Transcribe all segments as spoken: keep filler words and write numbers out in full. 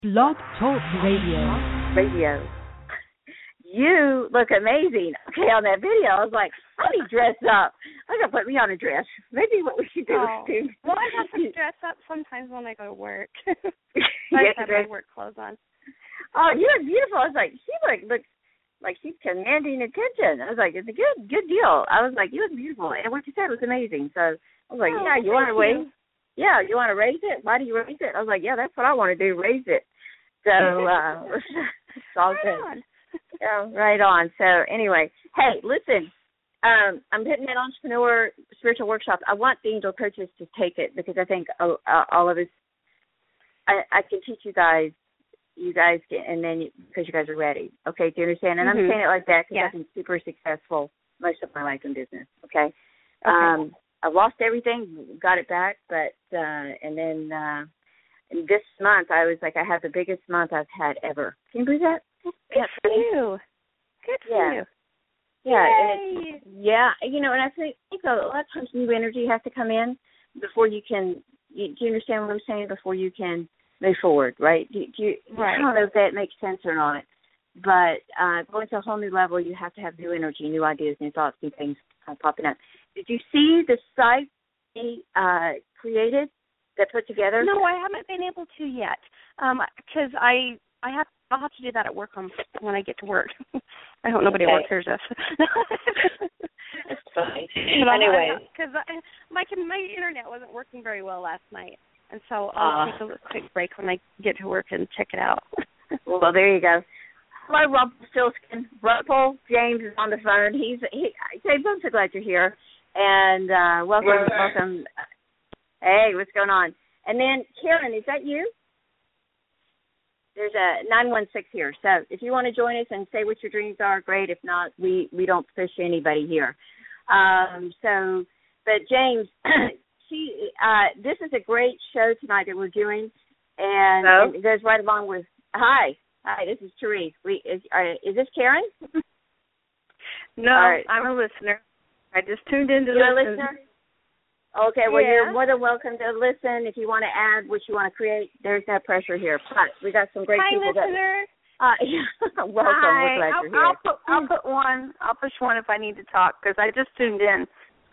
Blog Talk Radio. Radio. You look amazing. Okay, on that video, I was like, I need dressed up. I'm going to put me on a dress. Maybe what we should do oh. is do. Well, I have to dress up sometimes when I go to work. I yes, have my work clothes on. Oh, you look beautiful. I was like, she look, looks like she's commanding attention. I was like, it's a good good deal. I was like, you look beautiful. And what you said was amazing. So I was like, oh, yeah, you want to you. raise Yeah, you want to raise it? Why do you raise it? I was like, yeah, that's what I want to do, raise it. So uh, it's all right good. On. Yeah, right on. So anyway, hey, listen, um, I'm hitting that entrepreneur spiritual workshop. I want the angel coaches to take it because I think uh, uh, all of us, I, I can teach you guys, you guys, get, and then you, because you guys are ready. Okay, do you understand? And mm-hmm. I'm saying it like that because yeah. I've been super successful most of my life in business. Okay, okay. um, I lost everything, got it back, but uh, and then. Uh, And this month, I was like, I had the biggest month I've had ever. Can you believe that? Good for you. Good for yeah. you. Yeah. Yay. And it's, yeah. You know, and I think, think a lot of times new energy has to come in before you can, you, do you understand what I'm saying? Before you can move forward, right? Do, do you, right. I don't know if that makes sense or not. But uh, going to a whole new level, you have to have new energy, new ideas, new thoughts, new things uh, popping up. Did you see the site he uh, created? That put together? No, I haven't been able to yet. Um, because I I have I'll have to do that at work on when I get to work. I hope nobody okay. works hears this. It's fine. Anyway, because my my internet wasn't working very well last night, and so I'll uh, take a quick break when I get to work and check it out. Well, there you go. Hello, Rumpelstiltskin. Rumpel James is on the phone. He's he. James, I'm so glad you're here, and uh, welcome, What's welcome. Hey, what's going on? And then, Karen, is that you? There's a nine one six here. So if you want to join us and say what your dreams are, great. If not, we, we don't push anybody here. Um, so, but James, she, uh, this is a great show tonight that we're doing. And, and it goes right along with, hi. Hi, this is Therese. We, is, uh, is this Karen? No, right. I'm a listener. I just tuned in to You're listen. a listener? Okay, well, yeah. you're more than welcome to listen. If you want to add what you want to create, there's no pressure here. But we got some great Hi, people. Listener. That, uh, welcome. Hi. We're glad I'll, you're here. I'll put, I'll put one. I'll push one if I need to talk because I just tuned in.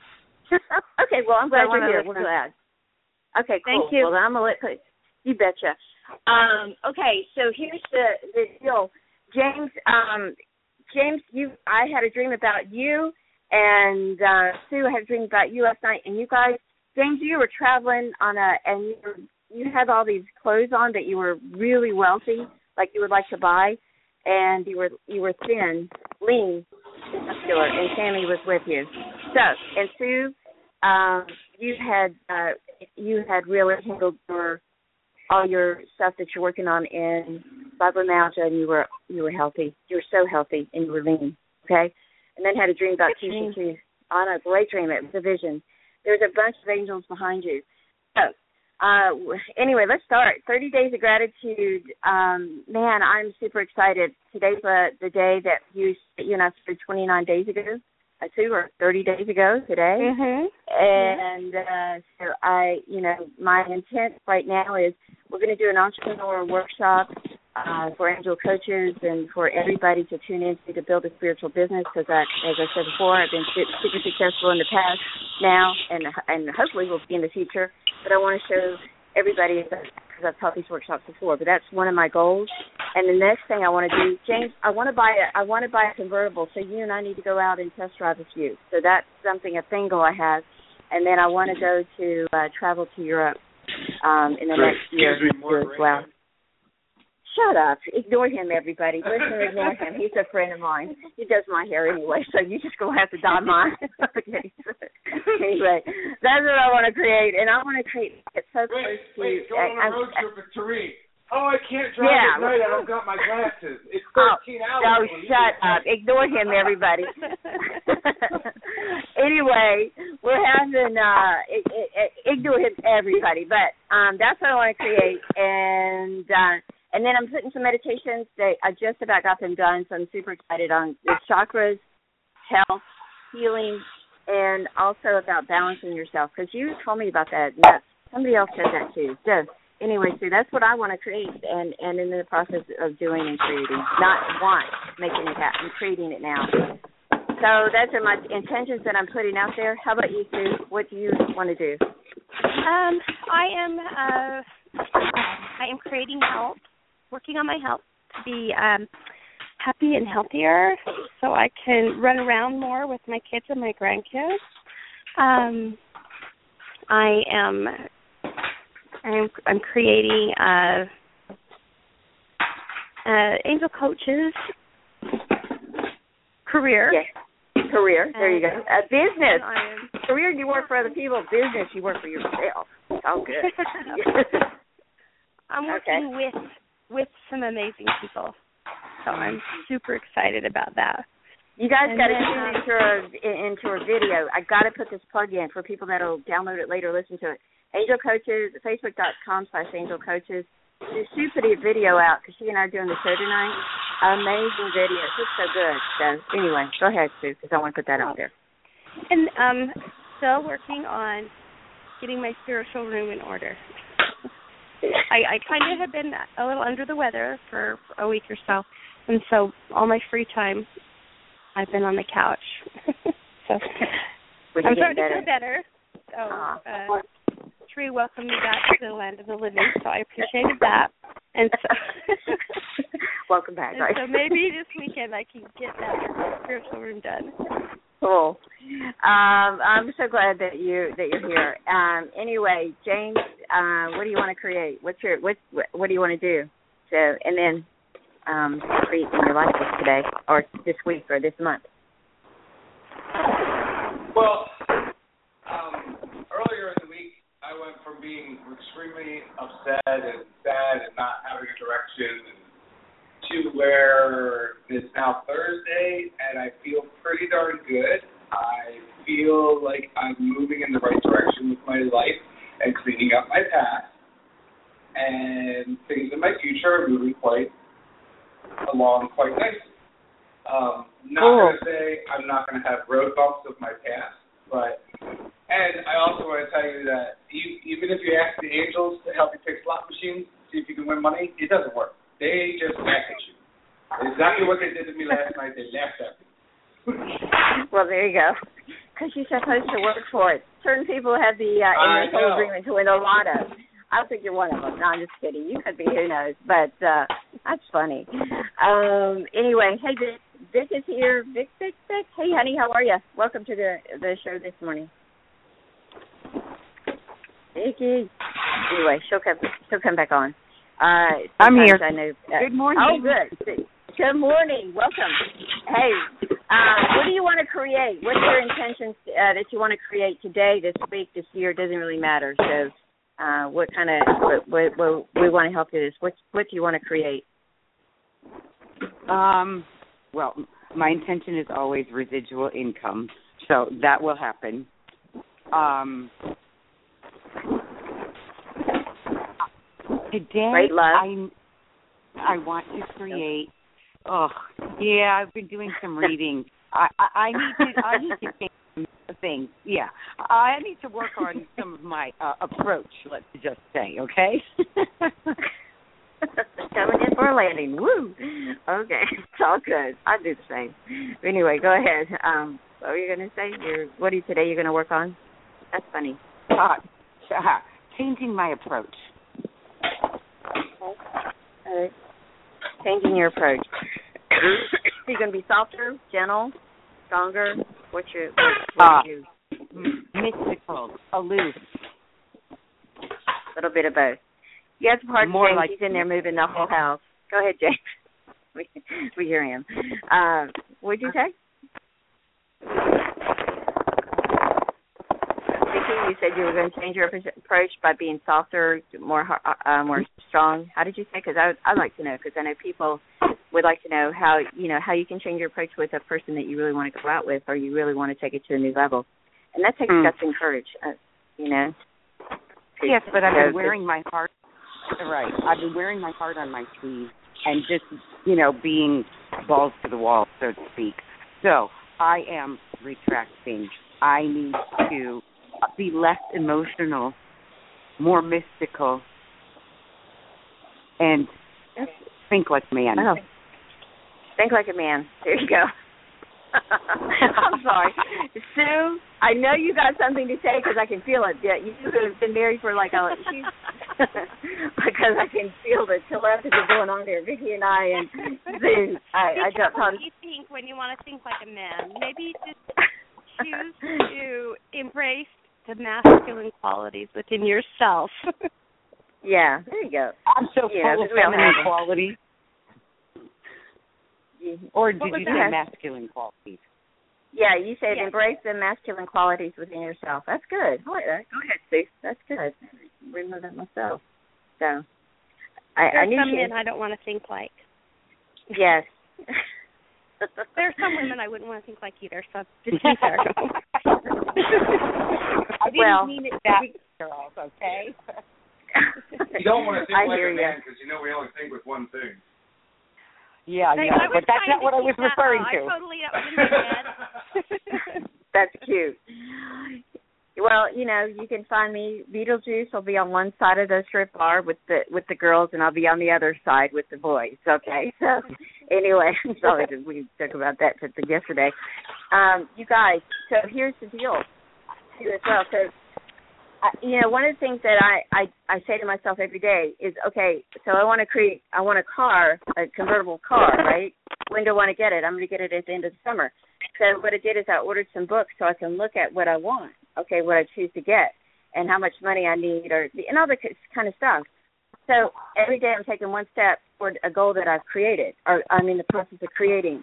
Okay, well, I'm glad so you're here. Listen. We're glad. Okay, cool. Thank you. Well, then I'm going to let you betcha. Um, okay, so here's the, the deal. James, um, James, you. I had a dream about you. And uh, Sue had a dream about you last night, and you guys, James, you were traveling on a, and you were, you had all these clothes on that you were really wealthy, like you would like to buy, and you were you were thin, lean, muscular, and Sammy was with you. So, and Sue, um, you had uh, you had really handled your all your stuff that you're working on in fibromyalgia, and you were you were healthy. You were so healthy, and you were lean. Okay. And then had a dream about Keisha too. On a great dream, it was a vision. There's a bunch of angels behind you. So, uh, anyway, let's start. thirty days of gratitude. Um, man, I'm super excited. Today's uh, the day that you you and I started twenty-nine days ago. I two or thirty days ago today. Mm-hmm. And uh, so I, you know, my intent right now is we're going to do an entrepreneur workshop Uh, for angel coaches and for everybody to tune into to build a spiritual business because, as I said before, I've been super successful in the past now and and hopefully will be in the future. But I want to show everybody, because I've taught these workshops before, but that's one of my goals. And the next thing I want to do, James, I want to buy a, I want to buy a convertible, so you and I need to go out and test drive a few. So that's something, a thing goal I have. And then I want to go to uh, travel to Europe um, in the next year as well. Shut up. Ignore him, everybody. Listen, ignore him. He's a friend of mine. He does my hair anyway, so you just going to have to dye mine. Okay. Anyway, that's what I want to create, and I want to create it so wait, close to... Wait, go on a road trip with Therese. Oh, I can't drive yeah. at night. I don't got my glasses. It's thirteen oh, hours. Oh, shut up. Ignore him, everybody. Anyway, we're having... Uh, it, it, it, ignore him, everybody. But um, that's what I want to create, and... Uh, And then I'm putting some meditations that I just about got them done, so I'm super excited on the chakras, health, healing, and also about balancing yourself, because you told me about that. And that somebody else said that too. So anyway, so that's what I want to create, and and in the process of doing and creating, not want making it happen, I'm creating it now. So those are my intentions that I'm putting out there. How about you, Sue? What do you want to do? Um, I am uh, I am creating health, working on my health to be um, happy and healthier, so I can run around more with my kids and my grandkids. Um, I am I'm, I'm creating uh, uh, Angel Coach's career. Yes. Career, there you go. Uh, business. Career, you work for other people. Business, you work for yourself. Oh, good. I'm working okay. with with some amazing people, so I'm super excited about that. You guys got to tune into a, into a video. I got to put this plug in for people that will download it later, listen to it. Angel Coaches, facebook.com slash Angel Coaches. She put a video out because she and I are doing the show tonight. Amazing video. It's just so good. So anyway, go ahead, Sue, because I want to put that out there. And um, still working on getting my spiritual room in order. I, I kind of have been a little under the weather for a week or so, and so all my free time, I've been on the couch. So I'm starting to feel better. So uh, Tree welcomed me back to the land of the living, so I appreciated that. And so welcome back. And right? So maybe this weekend I can get that spiritual room done. Cool. Um, I'm so glad that you that you're here. Um, anyway, James, uh, what do you want to create? What's your what what do you want to do? So and then um, create in your life today, or this week, or this month. Well, um, earlier in the week, I went from being extremely upset and sad and not having a direction to where it's now Thursday and I feel pretty darn good. I feel like I'm moving in the right direction with my life and cleaning up my past, and things in my future are moving quite along quite nicely. Um, not cool. going to say I'm not going to have road bumps of my past, but and I also want to tell you that you, even if you ask the angels to help you pick slot machines, see if you can win money, it doesn't work. They just laugh at you. Exactly what they did to me last night. They laughed at me. Well, there you go. Because you're supposed to work for it. Certain people have the uh, in their agreement to win a lotto. I don't think you're one of them. No, I'm just kidding. You could be. Who knows? But uh, that's funny. Um, anyway, hey, Vic, Vic is here. Vic, Vic, Vic. Hey, honey, how are you? Welcome to the the show this morning. Vicky. Anyway, she'll come. She'll come back on. Uh, I'm here. I know, uh, good morning. Oh, good. Good morning. Welcome. Hey, uh, what do you want to create? What's your intentions uh, that you want to create today, this week, this year? It doesn't really matter. So, uh, what kind of what, what, what we want to help you with? What what do you want to create? Um. Well, my intention is always residual income, so that will happen. Um. Today, Great love. I I want to create. Oh, yeah, I've been doing some reading. I, I, I need to I need to change some things. Yeah, I need to work on some of my uh, approach. Let's just say, okay. Coming in for a landing. Woo. Okay, it's all good. I do the same. Anyway, go ahead. Um, what were you going to say? You're, what are you today? You're going to work on? That's funny. Uh, uh, changing my approach. All right. Changing your approach. Are you going to be softer, gentle, stronger? What's your what, uh, you mystical, aloof? A little bit of both. You have to pardon More James. like He's in there moving the whole house. Go ahead, James. we, we hear him. Uh, what'd you say? You said you were going to change your approach by being softer, more uh, more strong. How did you say? Because I I'd like to know. Because I know people would like to know how you know how you can change your approach with a person that you really want to go out with, or you really want to take it to a new level, and that takes mm. guts and courage. Uh, you know. Yes, but I've been wearing my heart. Right, I've been wearing my heart on my sleeve, and just you know being balls to the wall, so to speak. So I am retracting. I need to be less emotional, more mystical, and think like a man. Oh. Think like a man. There you go. I'm sorry. Sue, I know you got something to say because I can feel it. Yeah, you have been married for like a... She's, because I can feel the telepathy going on there. Vicki and I and Sue. I, I don't know. What do you think when you want to think like a man? Maybe just choose to embrace the masculine qualities within yourself. Yeah, there you go. I'm so yeah, full of feminine qualities. Or did you say masculine qualities? Yeah, you said yes. Embrace the masculine qualities within yourself. That's good. I like that. Go ahead, Sue. That's good. Remember that myself. So, I, There's I knew some she... men I don't want to think like. Yes. There's some women I wouldn't want to think like either, so just be fair. I didn't well, mean it that way, girls, okay? You don't want to think I like hear a you. man because you know we only think with one thing. Yeah, hey, yeah, but that's not what I was that referring out. to. I totally, that was in my head. That's cute. Well, you know, you can find me. Beetlejuice will be on one side of the strip bar with the with the girls, and I'll be on the other side with the boys. Okay. So, anyway, sorry we talked about that yesterday. Um, you guys. So here's the deal, too, as well. So, uh, you know, one of the things that I, I I say to myself every day is, okay, so I want to create, I want a car, a convertible car, right? When do I want to get it? I'm going to get it at the end of the summer. So what I did is I ordered some books so I can look at what I want, okay, what I choose to get, and how much money I need, or and all that kind of stuff. So every day I'm taking one step toward a goal that I've created, or I'm in the process of creating.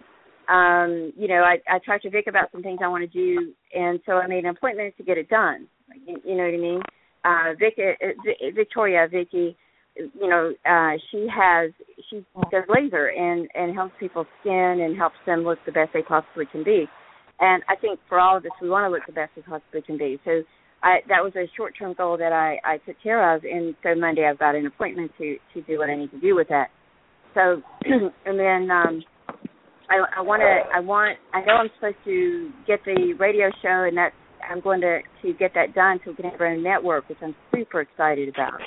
Um, you know, I, I talked to Vic about some things I want to do, and so I made an appointment to get it done. You, you know what I mean? Uh, Vic, uh, Victoria, Vicky, you know, uh, she has, she does laser and, and helps people's skin and helps them look the best they possibly can be. And I think for all of us, we want to look the best we possibly can be. So I, that was a short-term goal that I, I took care of, and so Monday I've got an appointment to, to do what I need to do with that. So, and then um, I, I want to, I want, I know I'm supposed to get the radio show, and that's, I'm going to, to get that done so we can have our own network, which I'm super excited about.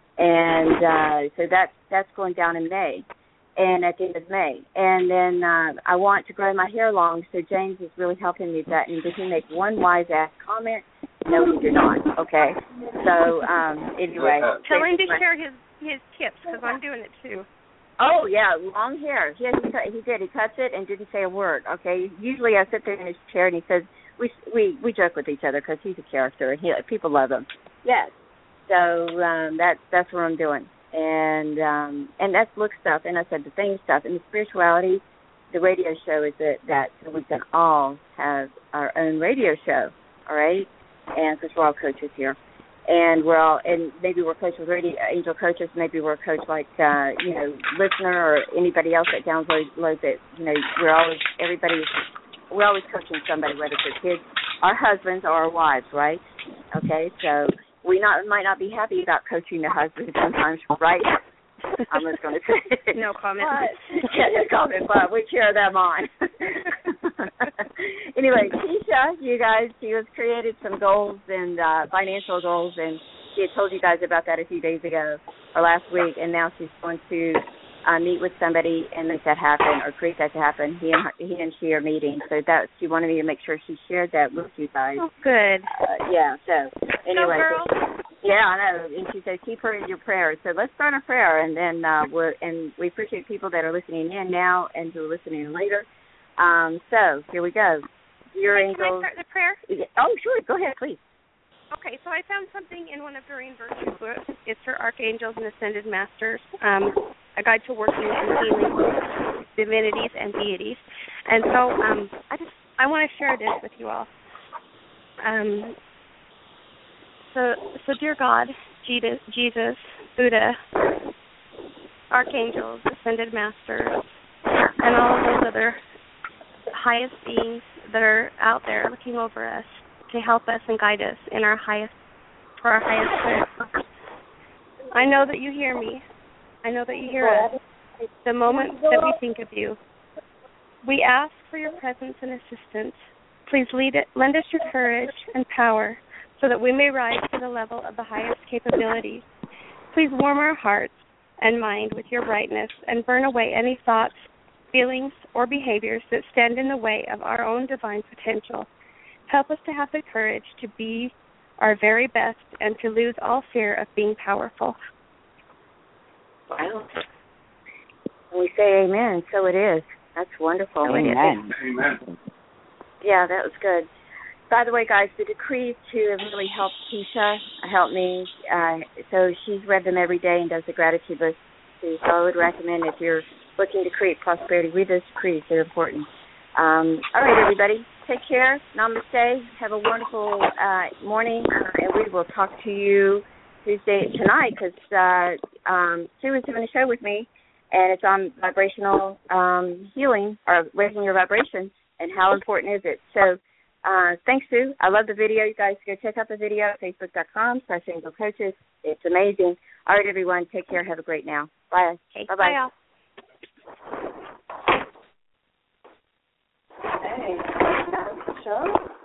And uh, so that's that's going down in May, and at the end of May. And then uh, I want to grow my hair long, so James is really helping me with that. And did he make one wise-ass comment? No, he did not. Okay. So um, anyway. Tell him to share his, his tips, because I'm doing it too. Oh, yeah, long hair. Yes, he, he did. He cuts it and didn't say a word, okay? Usually I sit there in his chair, and he says, we we, we joke with each other because he's a character, and he, people love him. Yes. So um, that's that's what I'm doing, and um, and that's look stuff, and I said the thing stuff, and the spirituality. The radio show is that that so we can all have our own radio show, all right? And because we're all coaches here, and we're all, and maybe we're coached with radio angel coaches, maybe we're coached like uh, you know, listener or anybody else that downloads it. You know, we're always everybody. We're always coaching somebody, whether it's our kids, our husbands, or our wives, right? Okay, so. We not might not be happy about coaching the husband sometimes, right? I'm just going to say no comment. But, yeah, no comment, but we cheer them on. Anyway, Keisha, you guys, she has created some goals and uh, financial goals, and she had told you guys about that a few days ago or last week, and now she's going to uh, meet with somebody and make that happen or create that to happen. He and her, he and she are meeting, so that she wanted me to make sure she shared that with you guys. Oh, good. Uh, yeah. So anyway, Go, girl. So, yeah, I know. And she said keep her in your prayers. So let's start a prayer, and then uh, we're and we appreciate people that are listening in now and who are listening later. Um, so here we go. Your hey, angels. Can I start the prayer? Oh, sure. Go ahead, please. Okay, so I found something in one of Doreen Virtue's books. It's her Archangels and Ascended Masters, um, a guide to working and healing divinities and deities. And so um, I just I want to share this with you all. Um, so, so dear God, Jesus, Jesus, Buddha, Archangels, Ascended Masters, and all of those other highest beings that are out there looking over us, to help us and guide us in our highest, for our highest good. I know that you hear me. I know that you hear us the moment that we think of you. We ask for your presence and assistance. Please lead it, lend us your courage and power so that we may rise to the level of the highest capabilities. Please warm our hearts and mind with your brightness and burn away any thoughts, feelings, or behaviors that stand in the way of our own divine potential. Help us to have the courage to be our very best and to lose all fear of being powerful. Wow. And we say amen, so it is. That's wonderful. Amen. Amen. Yeah, that was good. By the way, guys, the decrees, too, have really helped Keisha, helped me. Uh, so she's read them every day and does the gratitude list, too. So I would recommend if you're looking to create prosperity, read those decrees. They're important. Um, all right, everybody, take care. Namaste. Have a wonderful uh, morning, uh, and we will talk to you Tuesday tonight because uh, um, Sue is doing a show with me, and it's on vibrational um, healing or raising your vibration and how important is it. So uh, thanks, Sue. I love the video. You guys go check out the video at facebook.com slash angel coaches. It's amazing. All right, everyone, take care. Have a great now. Bye. Okay. Bye-bye. Bye, y'all. Hey, that was the show.